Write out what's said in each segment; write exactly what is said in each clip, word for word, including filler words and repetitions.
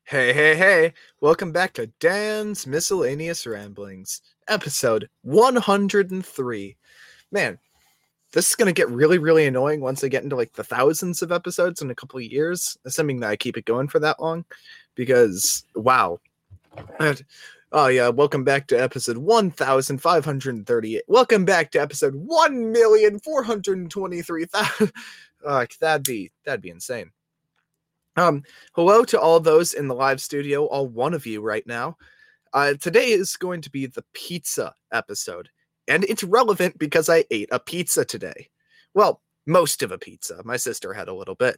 Hey, hey, hey! Welcome back to Dan's Miscellaneous Ramblings, episode one hundred three. Man, this is going to get really, really annoying once I get into like the thousands of episodes in a couple of years, assuming that I keep it going for that long, because, wow. And- oh, yeah, welcome back to episode one thousand five hundred thirty-eight. Welcome back to episode one million four hundred twenty-three thousand. Uh, that'd be, that'd be insane. Um, hello to all those in the live studio, all one of you right now. Uh, today is going to be the pizza episode, and it's relevant because I ate a pizza today. Well, most of a pizza. My sister had a little bit.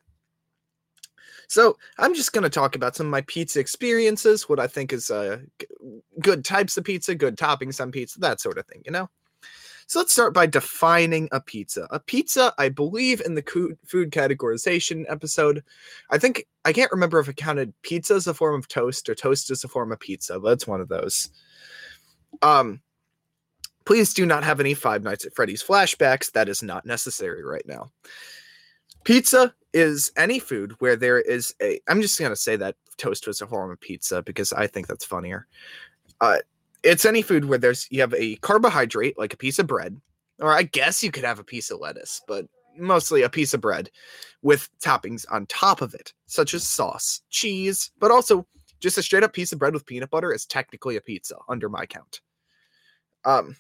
So I'm just going to talk about some of my pizza experiences, what I think is uh, g- good types of pizza, good toppings on pizza, that sort of thing, you know? So let's start by defining a pizza. A pizza, I believe in the co- food categorization episode, I think, I can't remember if it counted pizza as a form of toast or toast as a form of pizza, but it's one of those. Um, please do not have any Five Nights at Freddy's flashbacks. That is not necessary right now. Pizza is any food where there is a, I'm just going to say that toast was a form of pizza because I think that's funnier. Uh, It's any food where there's you have a carbohydrate, like a piece of bread, or I guess you could have a piece of lettuce, but mostly a piece of bread with toppings on top of it, such as sauce, cheese, but also just a straight up piece of bread with peanut butter is technically a pizza under my count. Um,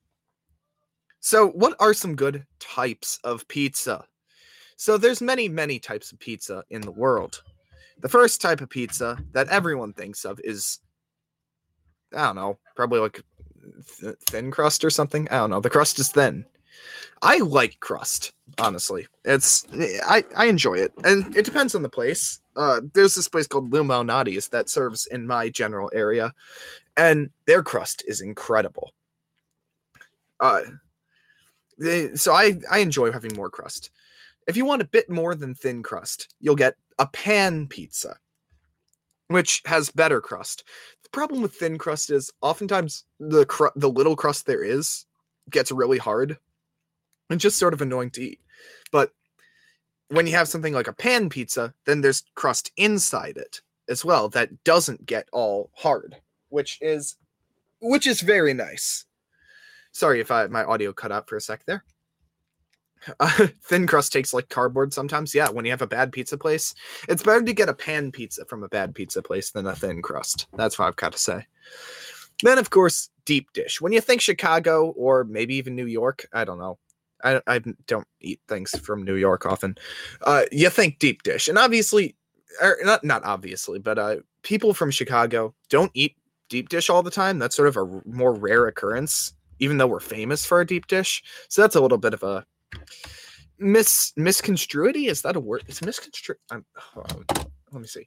so what are some good types of pizza? So there's many, many types of pizza in the world. The first type of pizza that everyone thinks of is I don't know, probably like th- thin crust or something. I don't know. The crust is thin. I like crust, honestly. It's I I enjoy it, and it depends on the place. Uh, there's this place called Lou Malnati's that serves in my general area, and their crust is incredible. Uh, they, so I I enjoy having more crust. If you want a bit more than thin crust, you'll get a pan pizza, which has better crust. The problem with thin crust is oftentimes the cr- the little crust there is gets really hard and just sort of annoying to eat. But when you have something like a pan pizza, then there's crust inside it as well that doesn't get all hard, which is which is very nice. Sorry if I my audio cut out for a sec there. Uh, thin crust tastes like cardboard sometimes. Yeah, when you have a bad pizza place, it's better to get a pan pizza from a bad pizza place than a thin crust. That's what I've got to say. Then, of course, deep dish. When you think Chicago or maybe even New York, I don't know. I, I don't eat things from New York often. Uh, you think deep dish. And obviously, or not, not obviously, but uh, people from Chicago don't eat deep dish all the time. That's sort of a more rare occurrence, even though we're famous for a deep dish. So that's a little bit of a mis misconstruity. Is that a word? It's misconstru. Um, oh, let me see.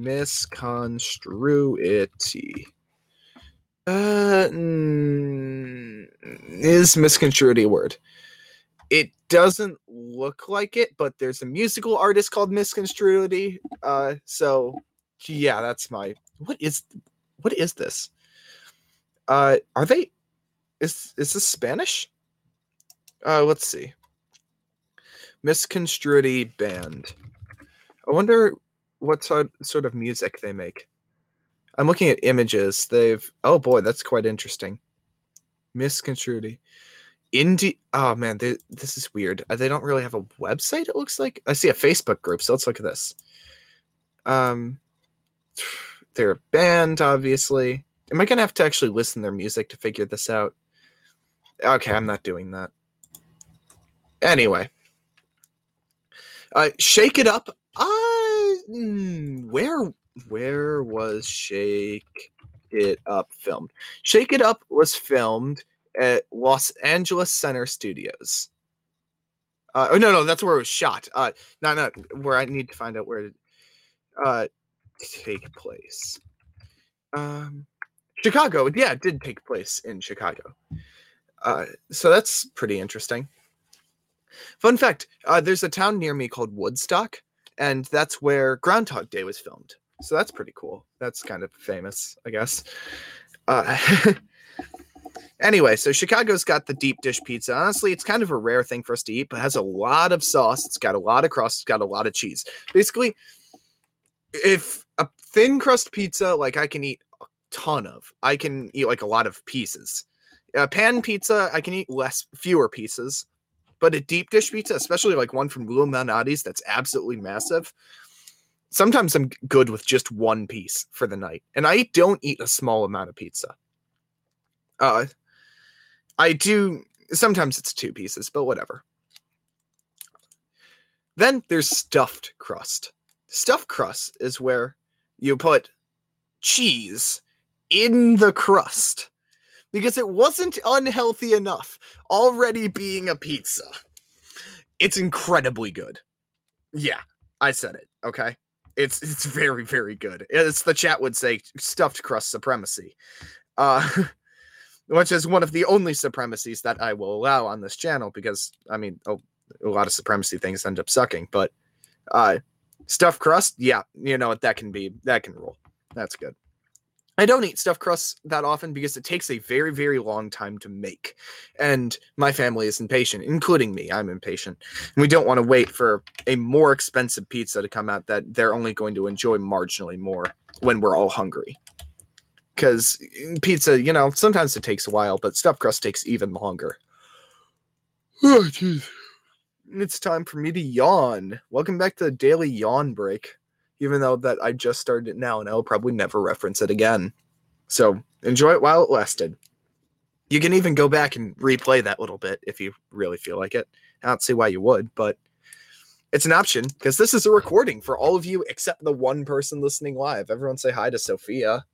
Misconstruity. Uh, mm, is misconstruity a word? It doesn't look like it, but there's a musical artist called Misconstruity. Uh, so yeah, that's my. What is what is this? Uh, are they? Is is this Spanish? Uh, let's see. Misconstruity band. I wonder what sort sort of music they make. I'm looking at images. They've oh boy, that's quite interesting. Misconstruity. Indie. Oh man, they, this is weird. Uh, They don't really have a website. It looks like I see a Facebook group. So let's look at this. Um, they're a band, obviously. Am I gonna have to actually listen to their music to figure this out? Okay, I'm not doing that. Anyway, uh, Shake It Up. Uh, mm, where where was Shake It Up filmed? Shake It Up was filmed at Los Angeles Center Studios. Uh, oh no, no, that's where it was shot. Uh, not not where I need to find out where it uh take place. Um, Chicago. Yeah, it did take place in Chicago. Uh, so that's pretty interesting. Fun fact: uh, there's a town near me called Woodstock, and that's where Groundhog Day was filmed. So that's pretty cool. That's kind of famous, I guess. Uh, anyway, so Chicago's got the deep dish pizza. Honestly, it's kind of a rare thing for us to eat, but it has a lot of sauce. It's got a lot of crust. It's got a lot of cheese. Basically, if a thin crust pizza, like I can eat a ton of. I can eat like a lot of pieces. Uh, pan pizza, I can eat less, fewer pieces. But a deep dish pizza, especially like one from Lou Malnati's, that's absolutely massive. Sometimes I'm good with just one piece for the night, and I don't eat a small amount of pizza. Uh, I do. Sometimes it's two pieces, but whatever. Then there's stuffed crust. Stuffed crust is where you put cheese in the crust because it wasn't unhealthy enough already being a pizza. It's incredibly good. Yeah, I said it, okay? It's it's very, very good. As the chat would say, stuffed crust supremacy. Uh, which is one of the only supremacies that I will allow on this channel because, I mean, a, a lot of supremacy things end up sucking, but uh, stuffed crust, yeah, you know what, that can be, that can rule. That's good. I don't eat stuffed crust that often because it takes a very, very long time to make. And my family is impatient, including me. I'm impatient. And we don't want to wait for a more expensive pizza to come out that they're only going to enjoy marginally more when we're all hungry. Because pizza, you know, sometimes it takes a while, but stuffed crust takes even longer. Oh, jeez. It's time for me to yawn. Welcome back to the daily yawn break. Even though that I just started it now and I'll probably never reference it again. So enjoy it while it lasted. You can even go back and replay that little bit if you really feel like it. I don't see why you would, but it's an option because this is a recording for all of you except the one person listening live. Everyone say hi to Sophia.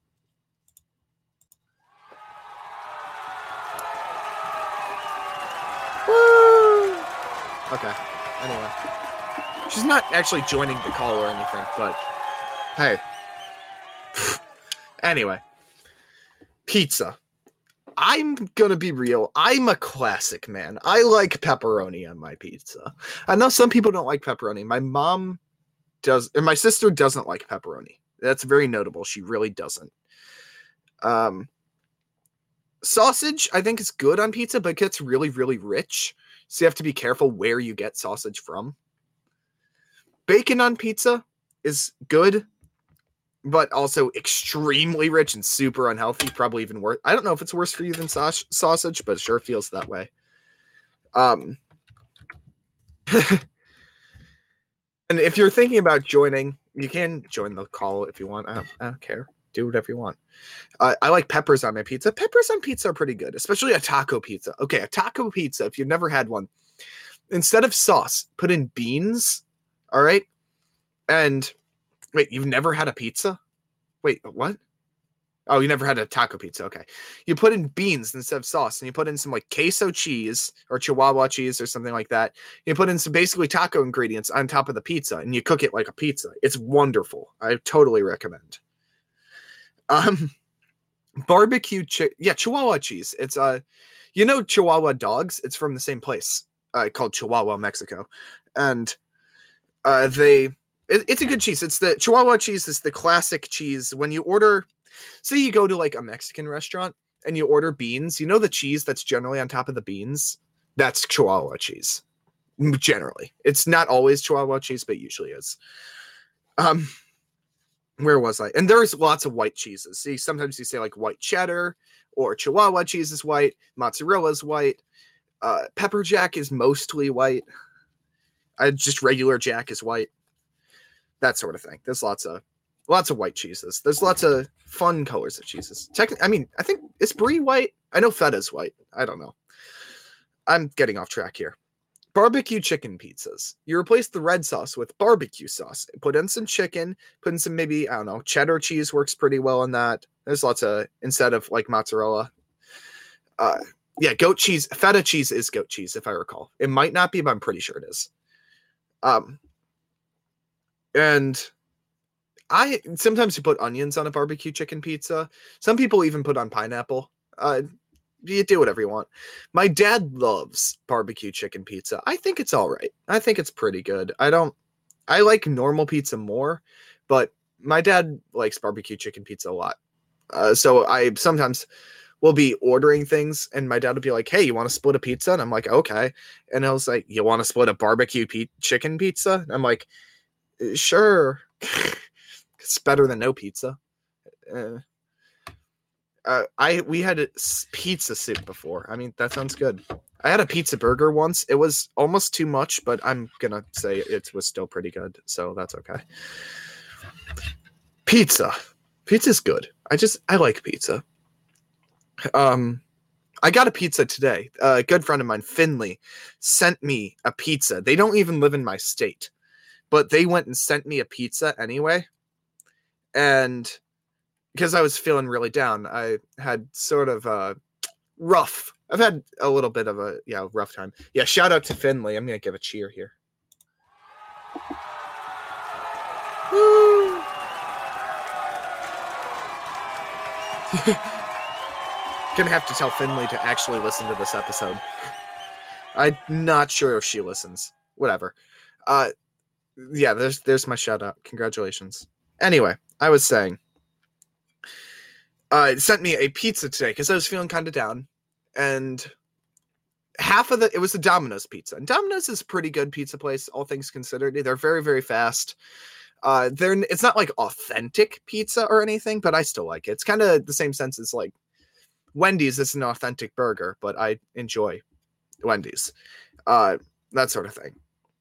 Woo! Okay, anyway. She's not actually joining the call or anything, but hey. Anyway. Pizza. I'm gonna be real. I'm a classic man. I like pepperoni on my pizza. I know some people don't like pepperoni. My mom does, and my sister doesn't like pepperoni. That's very notable. She really doesn't. Um, sausage, I think, is good on pizza, but it gets really, really rich. So you have to be careful where you get sausage from. Bacon on pizza is good, but also extremely rich and super unhealthy. Probably even worse. I don't know if it's worse for you than saus- sausage, but it sure feels that way. Um, and if you're thinking about joining, you can join the call if you want. I don't, I don't care. Do whatever you want. Uh, I like peppers on my pizza. Peppers on pizza are pretty good, especially a taco pizza. Okay, a taco pizza, if you've never had one, instead of sauce, put in beans. All right. And wait, you've never had a pizza? Wait, what? Oh, you never had a taco pizza. Okay. You put in beans instead of sauce, and you put in some like queso cheese or Chihuahua cheese or something like that. You put in some basically taco ingredients on top of the pizza, and you cook it like a pizza. It's wonderful. I totally recommend. Um, barbecue chi- yeah, Chihuahua cheese. It's uh, you know Chihuahua dogs. It's from the same place, uh, called Chihuahua, Mexico, and uh, they. It, it's a good cheese. It's the Chihuahua cheese is the classic cheese. When you order, say you go to like a Mexican restaurant and you order beans, you know the cheese that's generally on top of the beans? That's Chihuahua cheese. Generally. It's not always Chihuahua cheese, but usually is. Um, where was I? And there's lots of white cheeses. See, sometimes you say like white cheddar or Chihuahua cheese is white, mozzarella is white, uh, pepper jack is mostly white. I just regular jack is white. That sort of thing. There's lots of lots of white cheeses. There's lots of fun colors of cheeses. Technically, I mean, I think is brie white? I know feta's white. I don't know. I'm getting off track here. Barbecue chicken pizzas. You replace the red sauce with barbecue sauce. Put in some chicken, put in some maybe, I don't know, cheddar cheese works pretty well in that. There's lots of, instead of like mozzarella. Uh, yeah, goat cheese. Feta cheese is goat cheese, if I recall. It might not be, but I'm pretty sure it is. Um, And I sometimes you put onions on a barbecue chicken pizza. Some people even put on pineapple. Uh, you do whatever you want. My dad loves barbecue chicken pizza. I think it's all right. I think it's pretty good. I don't. I like normal pizza more, but my dad likes barbecue chicken pizza a lot. Uh, so I sometimes will be ordering things, and my dad would be like, "Hey, you want to split a pizza?" And I'm like, "Okay." And I was like, "You want to split a barbecue pe- chicken pizza?" And I'm like, sure, because It's better than no pizza. Uh, uh, I we had a pizza soup before. I mean, that sounds good. I had a pizza burger once. It was almost too much, but I'm gonna say it was still pretty good, so that's okay. Pizza. Pizza's good. I just I like pizza. Um, I got a pizza today. Uh, a good friend of mine, Finley, sent me a pizza. They don't even live in my state, but they went and sent me a pizza anyway. And because I was feeling really down, I had sort of a rough. I've had a little bit of a yeah rough time. Yeah, shout out to Finley. I'm gonna give a cheer here. Woo! Gonna have to tell Finley to actually listen to this episode. I'm not sure if she listens. Whatever. Uh, yeah, there's there's my shout out. Congratulations. Anyway, I was saying, uh, it sent me a pizza today because I was feeling kind of down, and half of the it was a Domino's pizza, and Domino's is a pretty good pizza place, all things considered. They're very very fast. Uh, they're it's not like authentic pizza or anything, but I still like it. It's kind of the same sense as like Wendy's is an authentic burger, but I enjoy Wendy's. Uh, that sort of thing.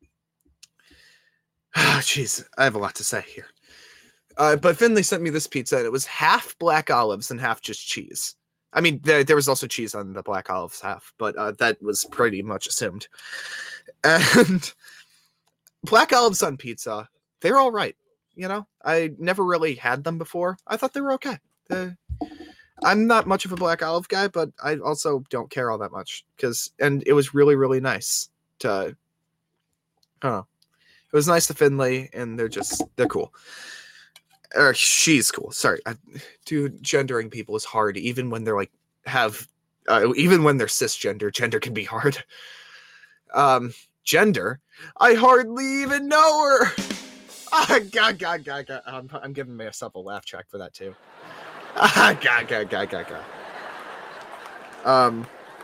Jeez, I have a lot to say here. Uh, but Finley sent me this pizza, and it was half black olives and half just cheese. I mean, there, there was also cheese on the black olives half, but uh, that was pretty much assumed. And black olives on pizza, they're all right. You know, I never really had them before. I thought they were okay. They're, I'm not much of a black olive guy, but I also don't care all that much because, and it was really, really nice to, I don't know. It was nice to Finley, and they're just, they're cool. Or she's cool. Sorry. I, dude, gendering people is hard, even when they're like, have, uh, even when they're cisgender, gender can be hard. Um, gender? I hardly even know her! Ah, God, God, God, God. I'm, I'm giving myself a laugh track for that, too. Ah, God, God, God, God, God. Um,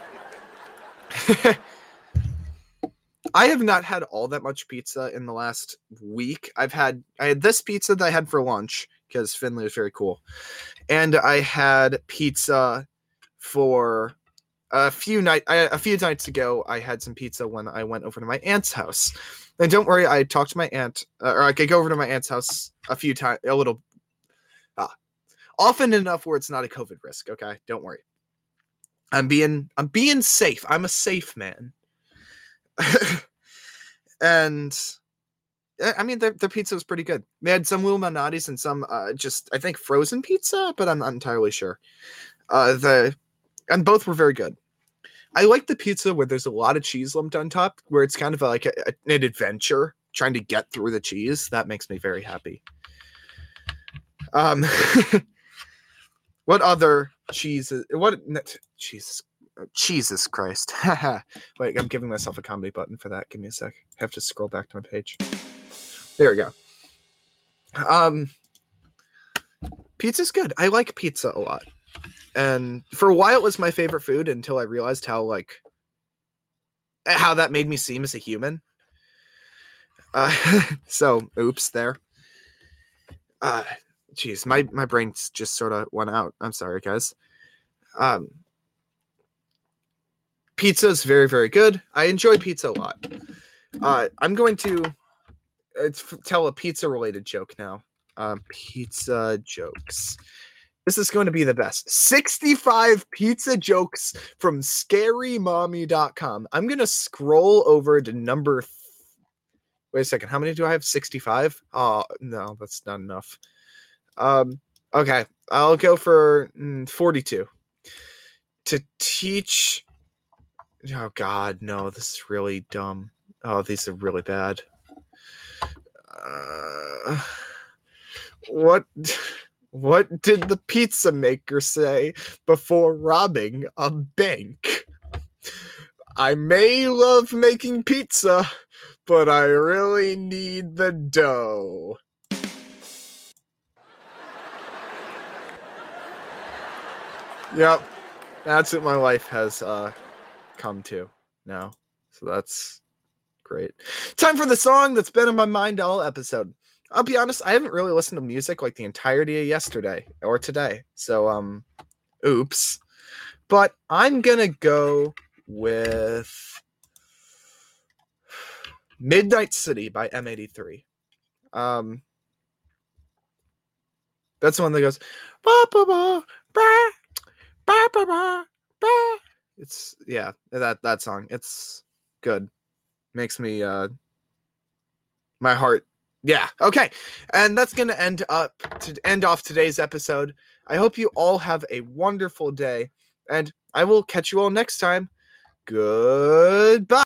I have not had all that much pizza in the last week. I've had, I had this pizza that I had for lunch because Finley was very cool. And I had pizza for a few night, a few nights ago. I had some pizza when I went over to my aunt's house. And don't worry, I talked to my aunt, uh, or I could go over to my aunt's house a few times, a little, uh, often enough where it's not a COVID risk. Okay, don't worry. I'm being, I'm being safe. I'm a safe man. And I mean, their, their pizza was pretty good. They had some Illuminatis and some uh, just, I think, frozen pizza, but I'm not entirely sure. Uh, the and both were very good. I like the pizza where there's a lot of cheese lumped on top, where it's kind of like a, a, an adventure trying to get through the cheese. That makes me very happy. Um, what other cheeses? What Jesus? Jesus Christ. Wait, I'm giving myself a comedy button for that. Give me a sec. I have to scroll back to my page. There we go. Um, pizza's good. I like pizza a lot. And for a while it was my favorite food until I realized how, like, how that made me seem as a human. Uh, so, oops, there. Uh, geez, my, my brain just sort of went out. I'm sorry, guys. Um, Pizza is very, very good. I enjoy pizza a lot. Uh, I'm going to uh, tell a pizza-related joke now. Um, pizza jokes. This is going to be the best. sixty-five pizza jokes from scary mommy dot com. I'm going to scroll over to number... Th- Wait a second. How many do I have? sixty-five? Oh, no, that's not enough. Um, okay. I'll go for mm, forty-two. To teach... Oh, God, no, this is really dumb. Oh, these are really bad. Uh, what what did the pizza maker say before robbing a bank? I may love making pizza, but I really need the dough. Yep, that's what my life has uh, come to now. So that's great. Time for the song that's been in my mind all episode. I'll be honest, I haven't really listened to music like the entirety of yesterday or today. So, um, oops. But I'm gonna go with Midnight City by M eighty-three. Um, that's the one that goes, ba ba ba ba ba ba ba ba. It's yeah, that that song. It's good. Makes me uh my heart. Yeah, okay. And that's gonna end up to end off today's episode. I hope you all have a wonderful day, and I will catch you all next time. Goodbye.